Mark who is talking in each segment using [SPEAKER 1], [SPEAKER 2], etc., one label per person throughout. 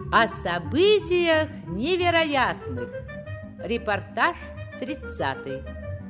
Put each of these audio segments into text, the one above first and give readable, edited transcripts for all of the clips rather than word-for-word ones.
[SPEAKER 1] О событиях невероятных. Репортаж 30.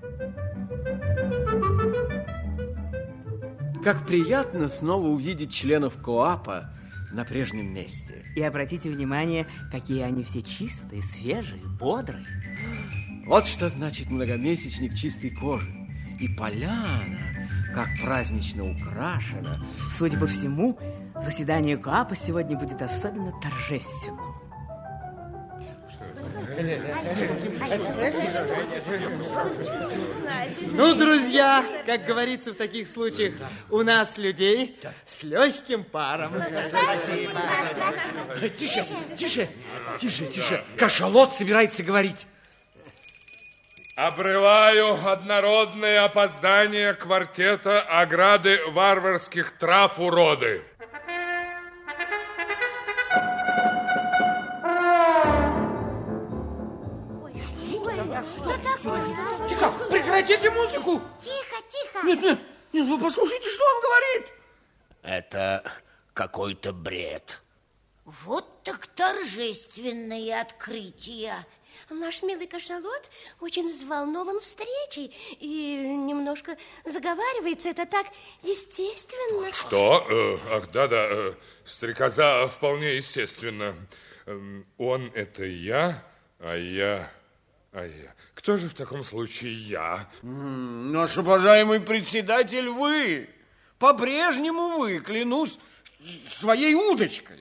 [SPEAKER 2] Как приятно снова увидеть членов КоАПа на прежнем месте.
[SPEAKER 3] И обратите внимание, какие они все чистые, свежие, бодрые.
[SPEAKER 2] Вот что значит многомесячник чистой кожи. И поляна, как празднично украшена.
[SPEAKER 3] Судя по всему, заседание КоАПа сегодня будет особенно торжественным.
[SPEAKER 4] Ну, друзья, как говорится в таких случаях, у нас людей с легким паром.
[SPEAKER 2] Тише, тише, тише, тише. Кашалот собирается говорить.
[SPEAKER 5] Обрываю однородное опоздание квартета ограды варварских трав уроды.
[SPEAKER 2] Тихо, прекратите музыку.
[SPEAKER 6] Тихо, тихо.
[SPEAKER 2] Нет, вы послушайте, что он говорит.
[SPEAKER 7] Это какой-то бред.
[SPEAKER 6] Вот так торжественное открытие.
[SPEAKER 8] Наш милый кашалот очень взволнован встречей и немножко заговаривается. Это так естественно.
[SPEAKER 5] Что? Ах, да, стрекоза вполне естественно. Он это я, а я... Кто же в таком случае я?
[SPEAKER 2] Наш обожаемый председатель вы. По-прежнему вы, клянусь, своей удочкой.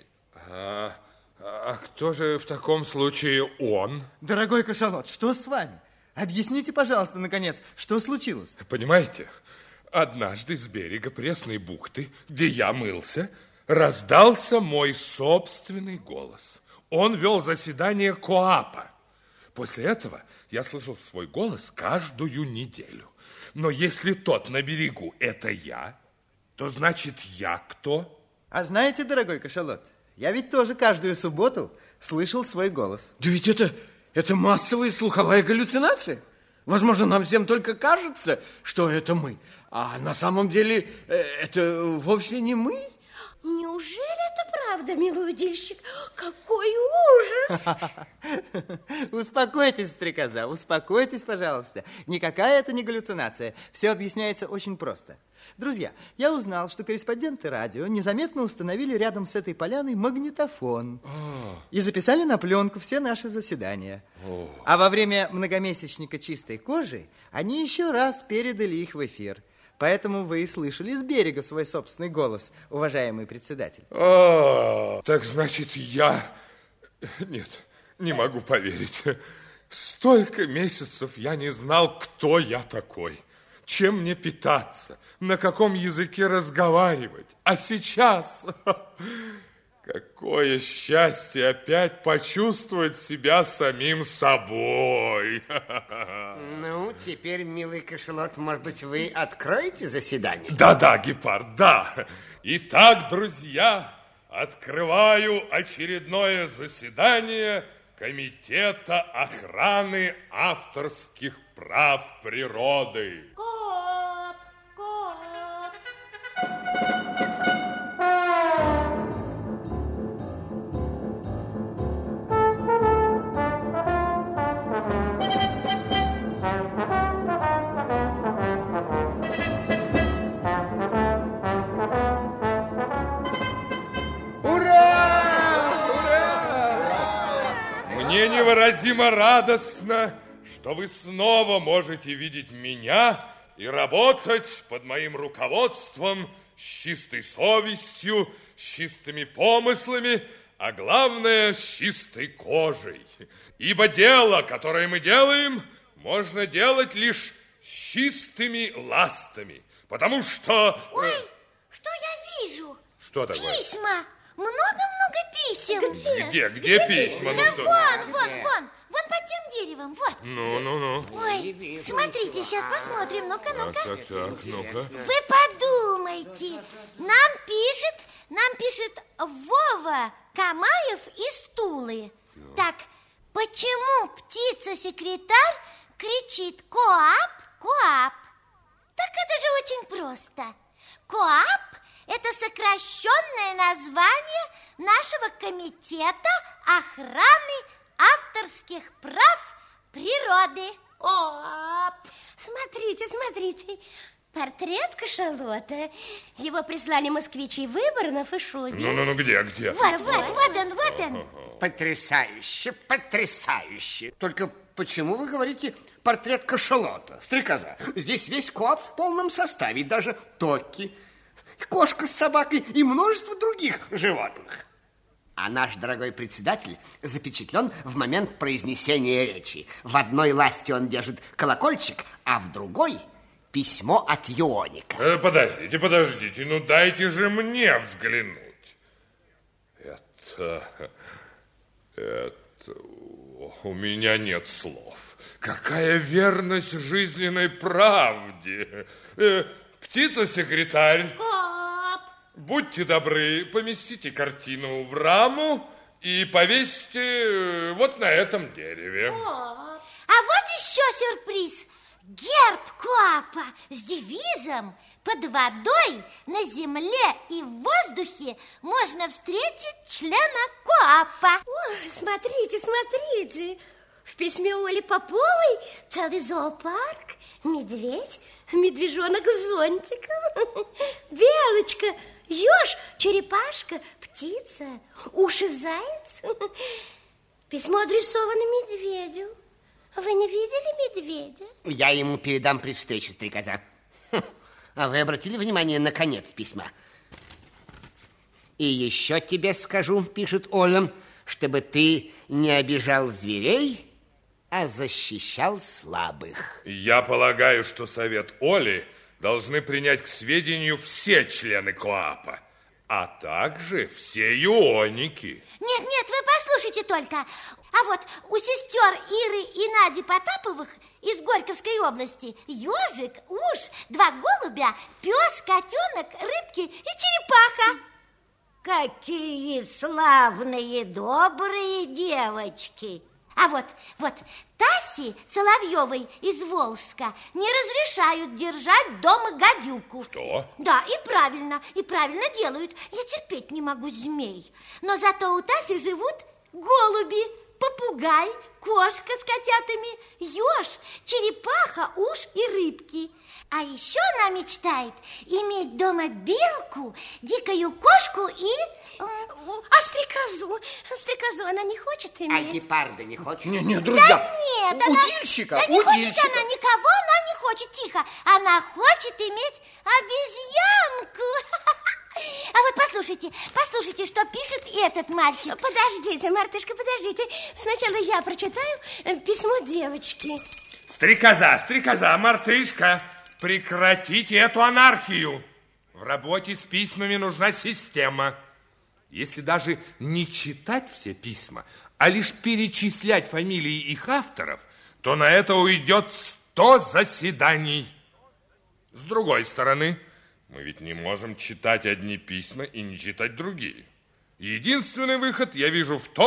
[SPEAKER 5] А кто же в таком случае он?
[SPEAKER 4] Дорогой кашалот, что с вами? Объясните, пожалуйста, наконец, что случилось?
[SPEAKER 5] Понимаете, однажды с берега Пресной бухты, где я мылся, раздался мой собственный голос. Он вел заседание КоАПа. После этого я слышал свой голос каждую неделю. Но если тот на берегу – это я, то значит я кто?
[SPEAKER 4] А знаете, дорогой кашалот, я ведь тоже каждую субботу слышал свой голос.
[SPEAKER 2] Да ведь это массовая слуховая галлюцинация. Возможно, нам всем только кажется, что это мы. А на самом деле это вовсе не мы.
[SPEAKER 8] Неужели это правда, милый удильщик? Какой ужас!
[SPEAKER 4] Успокойтесь, стрекоза, успокойтесь, пожалуйста. Никакая это не галлюцинация. Все объясняется очень просто. Друзья, я узнал, что корреспонденты радио незаметно установили рядом с этой поляной магнитофон и записали на пленку все наши заседания. А во время многомесячника чистой кожи они еще раз передали их в эфир. Поэтому вы и слышали с берега свой собственный голос, уважаемый председатель.
[SPEAKER 5] Так значит, я... Нет, не могу поверить. Столько месяцев я не знал, кто я такой, чем мне питаться, на каком языке разговаривать. А сейчас... Какое счастье опять почувствовать себя самим собой.
[SPEAKER 7] Ну, теперь, милый кашалот, может быть, вы откроете заседание?
[SPEAKER 5] Да, Гепард, да. Итак, друзья, открываю очередное заседание Комитета охраны авторских прав природы. Мне невыразимо радостно, что вы снова можете видеть меня и работать под моим руководством с чистой совестью, с чистыми помыслами, а главное, с чистой кожей. Ибо дело, которое мы делаем, можно делать лишь с чистыми ластами, потому что...
[SPEAKER 6] Ой, что я вижу?
[SPEAKER 5] Что такое?
[SPEAKER 6] Письма. Много-много писем.
[SPEAKER 5] Где письма?
[SPEAKER 6] Да вон, под тем деревом, вот.
[SPEAKER 5] Ну.
[SPEAKER 6] Ой, смотрите, сейчас посмотрим, ну-ка.
[SPEAKER 5] Так, ну-ка.
[SPEAKER 6] Вы подумайте, нам пишет Вова Камаев из Тулы. Так, почему птица-секретарь кричит «Коап, Коап»? Так это же очень просто. Коап – это сокращенное название нашего комитета охраны авторских прав природы.
[SPEAKER 8] Смотрите, смотрите. Портрет кашалота. Его прислали москвичи Выборнов и Шубин.
[SPEAKER 5] Ну, где?
[SPEAKER 6] Вот он.
[SPEAKER 7] Потрясающе, потрясающе. Только почему вы говорите портрет кашалота, стрекоза? Здесь весь коап в полном составе, даже Токи, кошка с собакой и множество других животных. А наш дорогой председатель запечатлен в момент произнесения речи. В одной ласти он держит колокольчик, а в другой письмо от Ионика.
[SPEAKER 5] Подождите, ну дайте же мне взглянуть. Это у меня нет слов. Какая верность жизненной правде. Птица-секретарь, будьте добры, поместите картину в раму и повесьте вот на этом дереве.
[SPEAKER 6] А вот еще сюрприз. Герб коапа с девизом «Под водой, на земле и в воздухе можно встретить члена коапа».
[SPEAKER 8] О, смотрите, смотрите. В письме Оли Поповой целый зоопарк. Медведь, медвежонок с зонтиком, белочка, еж, черепашка, птица, уши заяц. Письмо адресовано медведю. Вы не видели медведя?
[SPEAKER 7] Я ему передам при встрече, стрекоза. А вы обратили внимание на конец письма? И еще тебе скажу, пишет Оля, чтобы ты не обижал зверей, а защищал слабых.
[SPEAKER 5] Я полагаю, что совет Оли должны принять к сведению все члены коапа, а также все ионики.
[SPEAKER 6] Нет, вы послушайте только. А вот у сестер Иры и Нади Потаповых из Горьковской области ежик, уж, 2 голубя, пес, котенок, рыбки и черепаха.
[SPEAKER 1] Какие славные, добрые девочки.
[SPEAKER 6] А вот Тасе Соловьевой из Волжска не разрешают держать дома гадюку.
[SPEAKER 5] Что?
[SPEAKER 6] Да, и правильно делают. Я терпеть не могу змей. Но зато у Таси живут голуби, попугай, кошка с котятами, еж, черепаха, уж и рыбки. А еще она мечтает иметь дома белку, дикую кошку и...
[SPEAKER 8] А стрекозу она не хочет иметь?
[SPEAKER 7] А гепарда не хочет?
[SPEAKER 2] Нет, друзья,
[SPEAKER 6] Да нет,
[SPEAKER 2] удильщика,
[SPEAKER 6] не хочет она никого, она не хочет, тихо. Она хочет иметь обезьянку. А вот послушайте, что пишет этот мальчик.
[SPEAKER 8] Подождите, Мартышка, подождите. Сначала я прочитаю письмо девочки.
[SPEAKER 5] Стрекоза, Мартышка, прекратите эту анархию. В работе с письмами нужна система. Если даже не читать все письма, а лишь перечислять фамилии их авторов, то на это уйдет 100 заседаний. С другой стороны, мы ведь не можем читать одни письма и не читать другие. Единственный выход я вижу в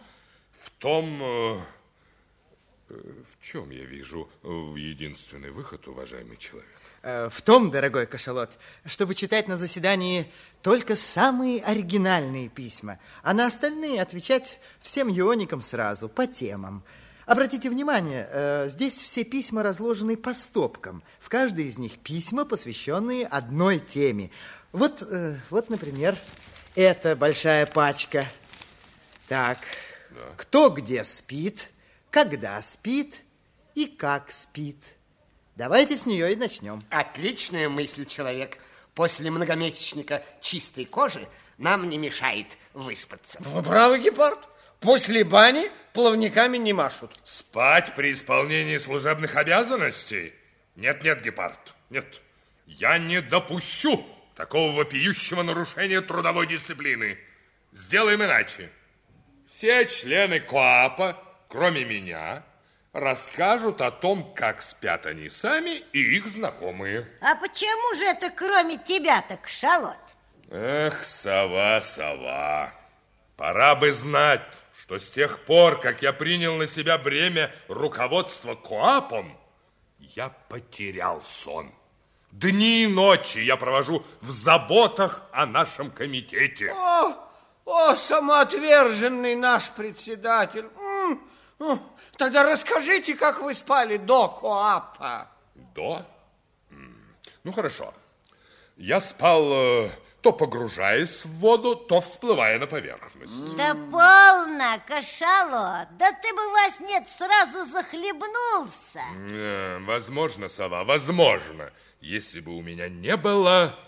[SPEAKER 5] чем я вижу единственный выход, уважаемый человек?
[SPEAKER 4] В том, дорогой кашалот, чтобы читать на заседании только самые оригинальные письма, а на остальные отвечать всем ионикам сразу, по темам. Обратите внимание, здесь все письма разложены по стопкам. В каждой из них письма, посвященные одной теме. Вот, например, эта большая пачка. Так, да. Кто где спит, когда спит и как спит. Давайте с нее и начнем.
[SPEAKER 7] Отличная мысль, человек. После многомесячника чистой кожи нам не мешает выспаться.
[SPEAKER 2] Вы правы, гепард. После бани плавниками не машут.
[SPEAKER 5] Спать при исполнении служебных обязанностей? Нет, гепард, нет. Я не допущу такого вопиющего нарушения трудовой дисциплины. Сделаем иначе. Все члены коапа, кроме меня, расскажут о том, как спят они сами и их знакомые.
[SPEAKER 1] А почему же это кроме тебя-то, кашалот?
[SPEAKER 5] Эх, сова, пора бы знать, что с тех пор, как я принял на себя бремя руководства коапом, я потерял сон. Дни и ночи я провожу в заботах о нашем комитете.
[SPEAKER 2] О, самоотверженный наш председатель. Тогда расскажите, как вы спали до Коапа.
[SPEAKER 5] До? Ну, хорошо. Я спал то погружаясь в воду, то всплывая на поверхность.
[SPEAKER 1] Да полно, кашалот. Да ты бы во сне сразу захлебнулся.
[SPEAKER 5] Возможно, сова, возможно, если бы у меня не было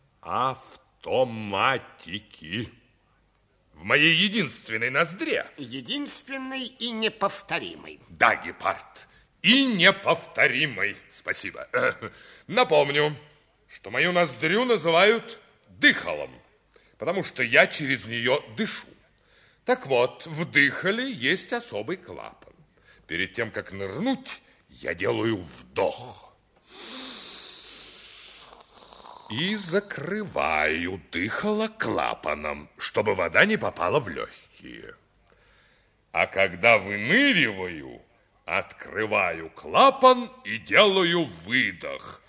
[SPEAKER 5] автоматики в моей единственной ноздре.
[SPEAKER 7] Единственной и неповторимой.
[SPEAKER 5] Да, гепард, и неповторимой. Спасибо. Напомню, что мою ноздрю называют дыхалом, потому что я через нее дышу. Так вот, в дыхале есть особый клапан. Перед тем, как нырнуть, я делаю вдох. И закрываю дыхало клапаном, чтобы вода не попала в легкие. А когда выныриваю, открываю клапан и делаю выдох.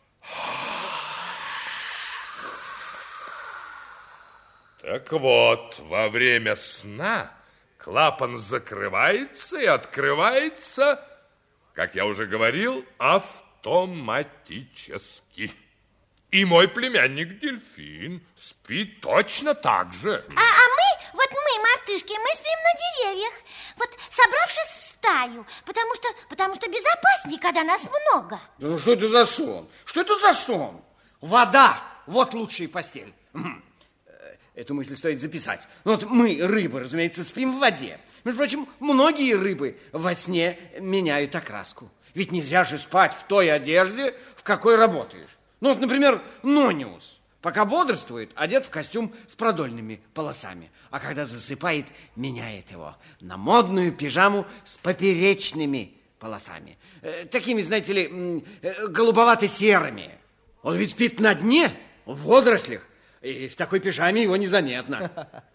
[SPEAKER 5] Так вот, во время сна клапан закрывается и открывается, как я уже говорил, автоматически. И мой племянник Дельфин спит точно так же.
[SPEAKER 6] Мы, мартышки, мы спим на деревьях, вот собравшись в стаю, потому что безопаснее, когда нас много.
[SPEAKER 2] Да ну что это за сон? Что это за сон? Вода, вот лучшая постель. Эту мысль стоит записать. Ну, вот мы, рыбы, разумеется, спим в воде. Между прочим, многие рыбы во сне меняют окраску. Ведь нельзя же спать в той одежде, в какой работаешь. Ну, вот, например, Нониус, пока бодрствует, одет в костюм с продольными полосами. А когда засыпает, меняет его на модную пижаму с поперечными полосами. Такими, знаете ли, голубовато-серыми. Он ведь спит на дне, в водорослях. И в такой пижаме его незаметно.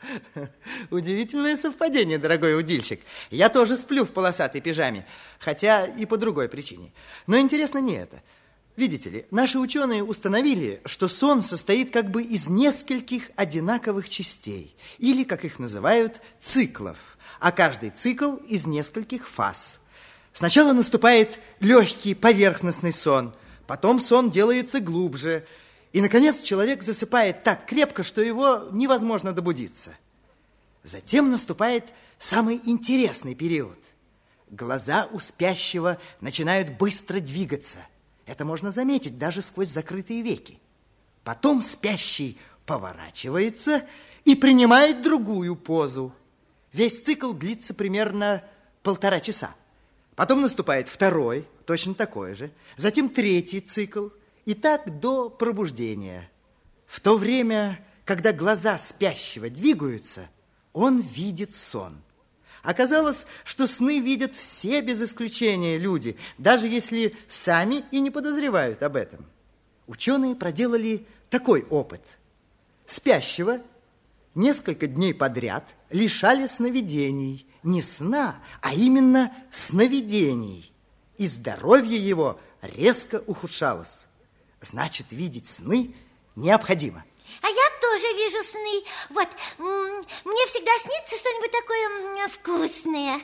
[SPEAKER 4] Удивительное совпадение, дорогой удильщик. Я тоже сплю в полосатой пижаме, хотя и по другой причине. Но интересно не это. Видите ли, наши ученые установили, что сон состоит как бы из нескольких одинаковых частей, или, как их называют, циклов, а каждый цикл из нескольких фаз. Сначала наступает легкий поверхностный сон, потом сон делается глубже, и, наконец, человек засыпает так крепко, что его невозможно добудиться. Затем наступает самый интересный период. Глаза у спящего начинают быстро двигаться. Это можно заметить даже сквозь закрытые веки. Потом спящий поворачивается и принимает другую позу. Весь цикл длится примерно 1,5 часа. Потом наступает второй, точно такой же. Затем третий цикл. И так до пробуждения. В то время, когда глаза спящего двигаются, он видит сон. Оказалось, что сны видят все без исключения люди, даже если сами и не подозревают об этом. Ученые проделали такой опыт. Спящего несколько дней подряд лишали сновидений. Не сна, а именно сновидений. И здоровье его резко ухудшалось. Значит, видеть сны необходимо.
[SPEAKER 6] А я тоже вижу сны. Вот, мне всегда снится что-нибудь такое вкусное.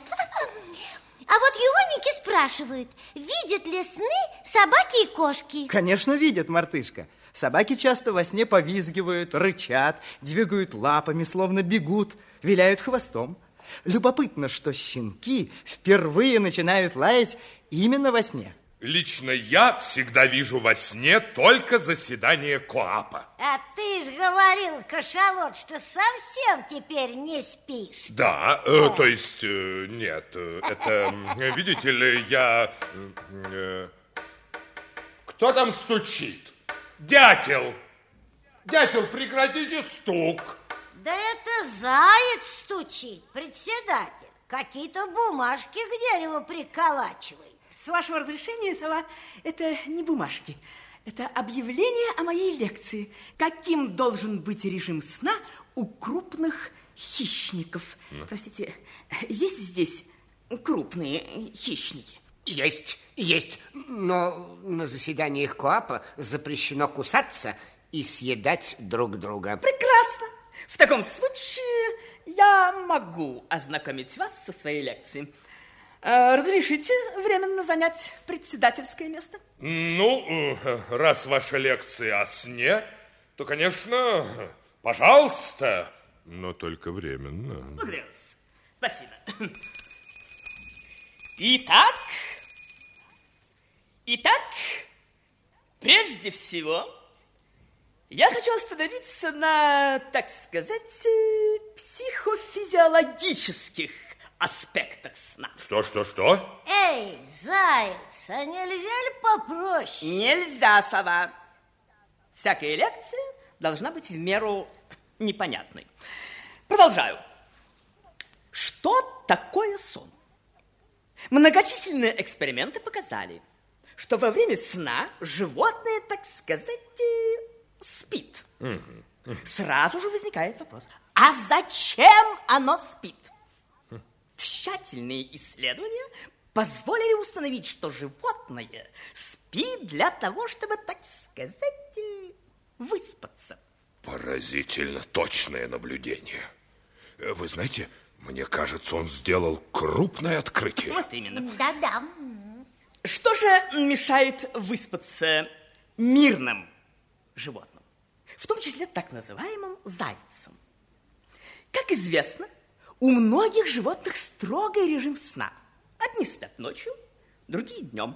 [SPEAKER 6] А вот егоники спрашивают, видят ли сны собаки и кошки?
[SPEAKER 4] Конечно, видят, мартышка. Собаки часто во сне повизгивают, рычат, двигают лапами, словно бегут, виляют хвостом. Любопытно, что щенки впервые начинают лаять именно во сне.
[SPEAKER 5] Лично я всегда вижу во сне только заседание Коапа.
[SPEAKER 1] А ты ж говорил, кашалот, что совсем теперь не спишь.
[SPEAKER 5] Да, то есть, нет, это, видите ли, я... Кто там стучит? Дятел! Дятел, прекратите стук!
[SPEAKER 1] Да это заяц стучит, председатель. Какие-то бумажки к дереву приколачивает.
[SPEAKER 3] С вашего разрешения, сова, это не бумажки. Это объявление о моей лекции. Каким должен быть режим сна у крупных хищников? Простите, есть здесь крупные хищники?
[SPEAKER 7] Есть, но на заседаниях Коапа запрещено кусаться и съедать друг друга.
[SPEAKER 3] Прекрасно. В таком случае я могу ознакомить вас со своей лекцией. Разрешите временно занять председательское место?
[SPEAKER 5] Ну, раз ваша лекция о сне, то, конечно, пожалуйста, но только временно.
[SPEAKER 3] Благодарю вас. Спасибо. Итак, прежде всего, я хочу остановиться на, так сказать, психофизиологических аспектах сна.
[SPEAKER 5] Что?
[SPEAKER 1] Эй, заяц, а нельзя ли попроще?
[SPEAKER 3] Нельзя, сова. Всякая лекция должна быть в меру непонятной. Продолжаю. Что такое сон? Многочисленные эксперименты показали, что во время сна животное, так сказать, спит. Сразу же возникает вопрос, а зачем оно спит? Тщательные исследования позволили установить, что животное спит для того, чтобы, так сказать, выспаться.
[SPEAKER 5] Поразительно точное наблюдение. Вы знаете, мне кажется, он сделал крупное открытие.
[SPEAKER 3] Вот именно.
[SPEAKER 1] Да-да.
[SPEAKER 3] Что же мешает выспаться мирным животным, в том числе так называемым зайцам? Как известно, у многих животных строгий режим сна. Одни спят ночью, другие днем.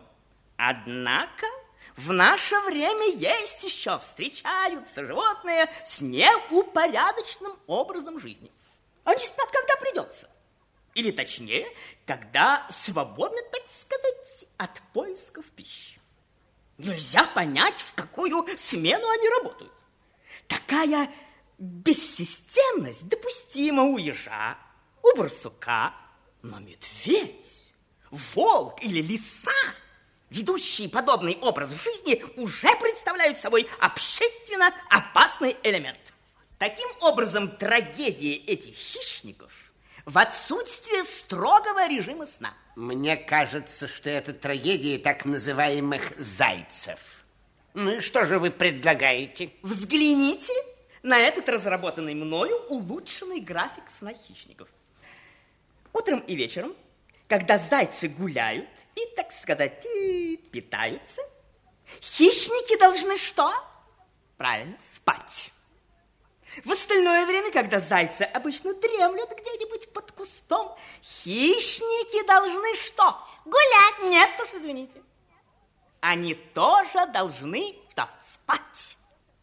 [SPEAKER 3] Однако в наше время есть еще, встречаются животные с неупорядоченным образом жизни. Они спят, когда придется. Или точнее, когда свободны, так сказать, от поисков пищи. Нельзя понять, в какую смену они работают. Такая бессистемность допустима у ежа, у барсука, но медведь, волк или лиса, ведущие подобный образ жизни, уже представляют собой общественно опасный элемент. Таким образом, трагедия этих хищников в отсутствии строгого режима сна.
[SPEAKER 7] Мне кажется, что это трагедия так называемых зайцев. Ну и что же вы предлагаете?
[SPEAKER 3] Взгляните на этот разработанный мною улучшенный график сна хищников. Утром и вечером, когда зайцы гуляют и, так сказать, питаются, хищники должны что? Правильно, спать. В остальное время, когда зайцы обычно дремлют где-нибудь под кустом, хищники должны что?
[SPEAKER 6] Гулять.
[SPEAKER 3] Нет уж, извините. Они тоже должны спать.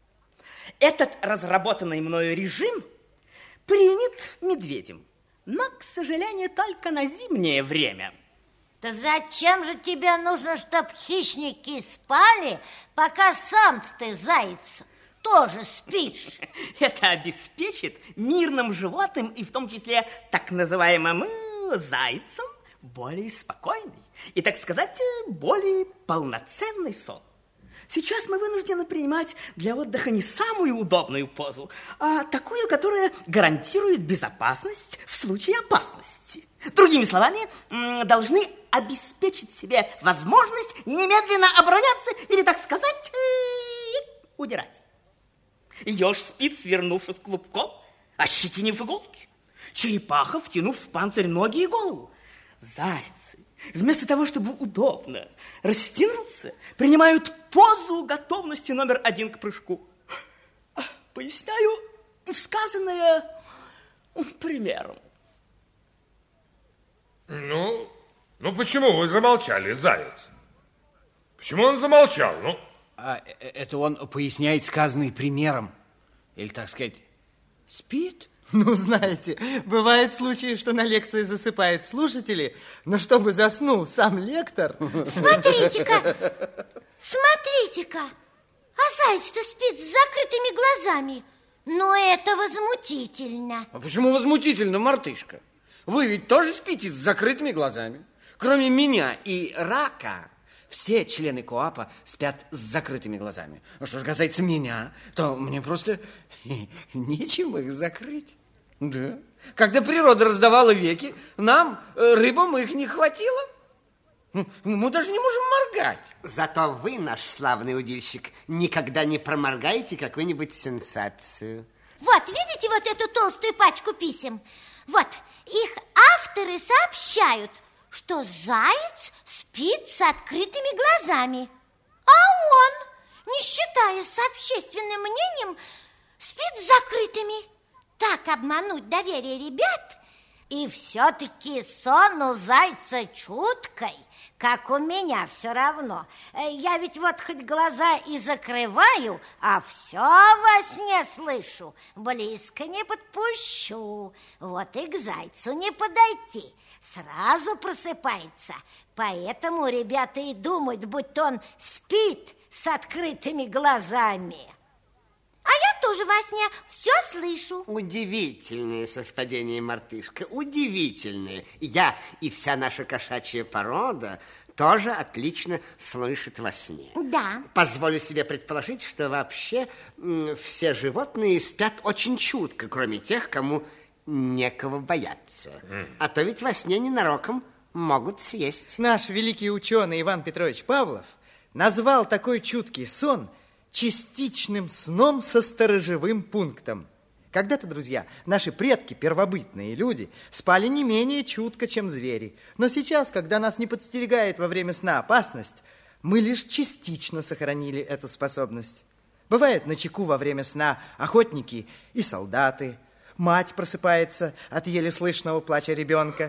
[SPEAKER 3] Этот разработанный мною режим принят медведем, но, к сожалению, только на зимнее время.
[SPEAKER 1] Да зачем же тебе нужно, чтоб хищники спали, пока сам ты, заяц, тоже спишь?
[SPEAKER 3] Это обеспечит мирным животным, и в том числе так называемым зайцам, более спокойный и, так сказать, более полноценный сон. Сейчас мы вынуждены принимать для отдыха не самую удобную позу, а такую, которая гарантирует безопасность в случае опасности. Другими словами, должны обеспечить себе возможность немедленно обороняться или, так сказать, удирать. Еж спит, свернувшись клубком, ощетинив иголки. Черепаха, втянув в панцирь ноги и голову. Зайцы, вместо того, чтобы удобно растянуться, принимают позу готовности номер 1 к прыжку. Поясняю сказанное примером.
[SPEAKER 5] Ну, почему вы замолчали, заяц? Почему он замолчал?
[SPEAKER 2] Это он поясняет сказанный примером. Или, так сказать, спит?
[SPEAKER 4] Ну, знаете, бывают случаи, что на лекции засыпают слушатели, но чтобы заснул сам лектор...
[SPEAKER 6] Смотрите-ка, а заяц-то спит с закрытыми глазами. Но это возмутительно.
[SPEAKER 2] А почему возмутительно, мартышка? Вы ведь тоже спите с закрытыми глазами. Кроме меня и рака, все члены КоАПа спят с закрытыми глазами. А что же касается меня, то мне просто нечем их закрыть. Да. Когда природа раздавала веки, нам, рыбам, их не хватило. Мы даже не можем моргать.
[SPEAKER 7] Зато вы, наш славный удильщик, никогда не проморгаете какую-нибудь сенсацию.
[SPEAKER 1] Вот, видите вот эту толстую пачку писем? Вот, их авторы сообщают, что заяц спит с открытыми глазами, а он, не считаясь с общественным мнением, спит с закрытыми. Так обмануть доверие ребят? И все-таки сон у зайца чуткой, как у меня все равно. Я ведь вот хоть глаза и закрываю, а все во сне слышу. Близко не подпущу, вот и к зайцу не подойти. Сразу просыпается. Поэтому ребята и думают, будто он спит с открытыми глазами.
[SPEAKER 6] А я тоже во сне все слышу.
[SPEAKER 7] Удивительное совпадение, мартышка, удивительное. Я и вся наша кошачья порода тоже отлично слышит во сне.
[SPEAKER 6] Да.
[SPEAKER 7] Позволю себе предположить, что вообще все животные спят очень чутко, кроме тех, кому некого бояться. А то ведь во сне ненароком могут съесть.
[SPEAKER 4] Наш великий ученый Иван Петрович Павлов назвал такой чуткий сон частичным сном со сторожевым пунктом. Когда-то, друзья, наши предки, первобытные люди, спали не менее чутко, чем звери. Но сейчас, когда нас не подстерегает во время сна опасность, мы лишь частично сохранили эту способность. Бывают начеку во время сна охотники и солдаты. Мать просыпается от еле слышного плача ребенка.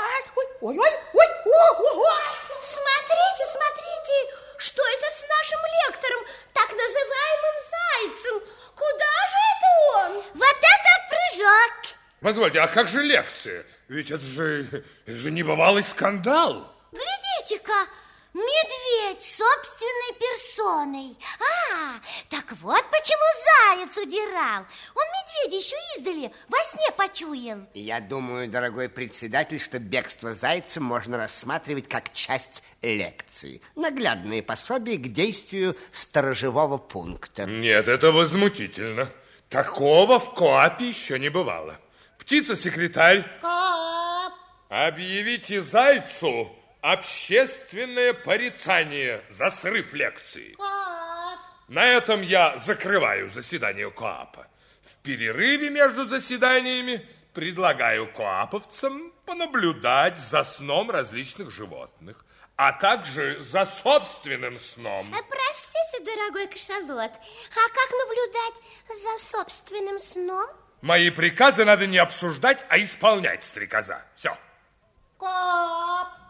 [SPEAKER 8] Смотрите, смотрите, что это с нашим лектором, так называемым зайцем? Куда же это он?
[SPEAKER 1] Вот это прыжок!
[SPEAKER 5] Позвольте, а как же лекция? Ведь это же небывалый скандал.
[SPEAKER 1] Глядите-ка, медведь собственной персоной. Так вот почему заяц удирал. Он медведя еще издали во сне почуял.
[SPEAKER 7] Я думаю, дорогой председатель, что бегство зайца можно рассматривать как часть лекции. Наглядное пособие к действию сторожевого пункта.
[SPEAKER 5] Нет, это возмутительно. Такого в Коапе еще не бывало. Птица-секретарь, объявите зайцу общественное порицание за срыв лекции. На этом я закрываю заседание Коапа. В перерыве между заседаниями предлагаю коаповцам понаблюдать за сном различных животных, а также за собственным сном.
[SPEAKER 8] Простите, дорогой кашалот, а как наблюдать за собственным сном?
[SPEAKER 5] Мои приказы надо не обсуждать, а исполнять, стрекоза. Все.
[SPEAKER 3] Коп!